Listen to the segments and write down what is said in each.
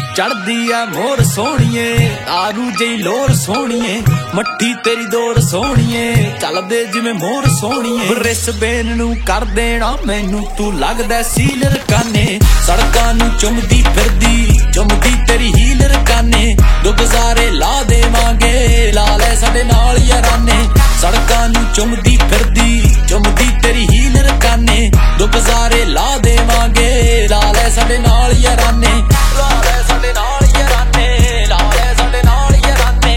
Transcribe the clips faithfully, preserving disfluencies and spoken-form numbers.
चढ़दी है मोर सोहणीए तारू जई लोर सोहणीए मट्ठी तेरी दोर सोहणीए चलदे जिवें मोर सोहणीए रिस बेन नू कर देना मैनू तू लगदा सीलर काने सड़कां नू चुमदी फिरदी चुमदी तेरी हीलर काने दो गुजारे ला देवांगे ला ले साडे नाल याराने सड़कां नू चुमदी फिरदी चुमदी तेरी हीलर काने दो गुजारे ला देवांगे ला ले साडे नाल याराने ला ले साडे नाल याराने ला ले साडे नाल याराने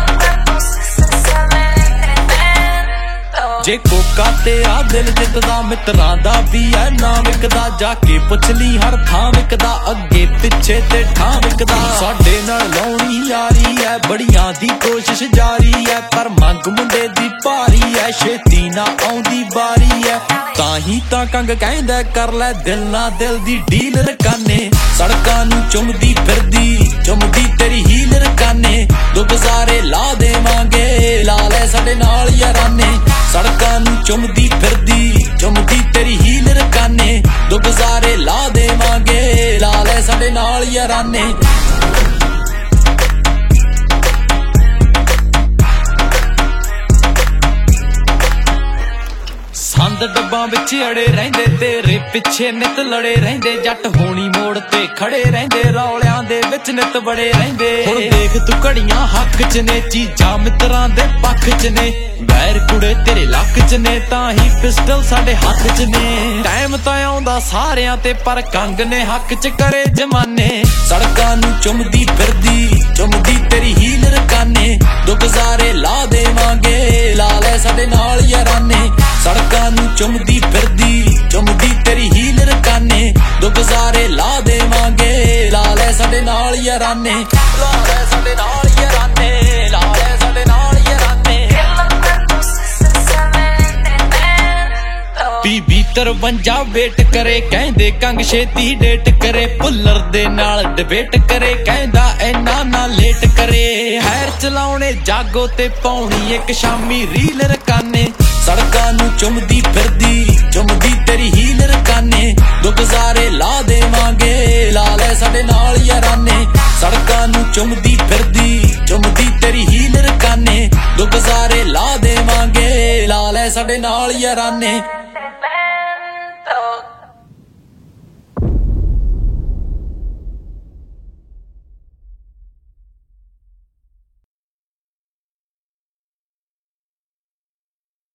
जे कोका ते आ दिल जितदा मित्रां दा भी है ना विकदा जाके पुछ ली हर थां विकदा अगे पिछे ते ठां विकदा साडे नाल लाउणी यारी है बड़ियां दी कोशिश जारी है पर मंग मुंडे दी भारी है छेती ना आउंदी बारी है ताही तां कंग कहंदा कर ले दिल ना दिल दी डील रकाने सड़कां नू चुमदी फिरदी चुमदी तेरी हील रकाने दो गुजारे ला देवांगे ला ले साडे नाल याराने सड़कां नू चुमदी फिरदी चुमदी तेरी हील रकाने दो गुजारे ला देवांगे ला ले साडे नाल याराने संद डब्बां विच अड़े रहिंदे तेरे पिछे नित लड़े रहिंदे जट होनी मोड़ ते खड़े रहिंदे रौलियां दे विच नित बड़े रहिंदे हुण देख तू घड़ियां हक च ने चीजां मित्रां दे पक्ष च ने बैर कुड़े तेरे लक च ने तां ही पिस्टल साडे हत्थ च ने टाइम तां आउंदा सारियां ते पर कंग ने हक च करे जमाने सड़कां नू चुमदी फिरदी चुमदी तेरी हील रकाने दो गुजारे ला देवांगे ला ले साडे नाल याराने सड़कां नू चुमदी फिरदी चुमदी तेरी हील रकाने दो गुजारे ला देवांगे ला ले साडे नाल याराने ला ले साडे नाल याराने ला ले साडे नाल याराने बीबी तरवंजा वेट करे कहंदे कंग छेती डेट करे भुल्लर दे नाल डिबेट करे कहंदा ऐना ना लेट करे हैर चलाउणे जागो ते पाउणी एक शामी रील रकाने सड़कां नू चुमदी फिरदी चुमदी तेरी हील रकाने दो गुजारे ला देवांगे ला ले साडे नाल याराने सड़कां नू चुमदी फिरदी चुमदी तेरी हील रकाने दो गुजारे ला देवांगे ला ले साडे नाल याराने।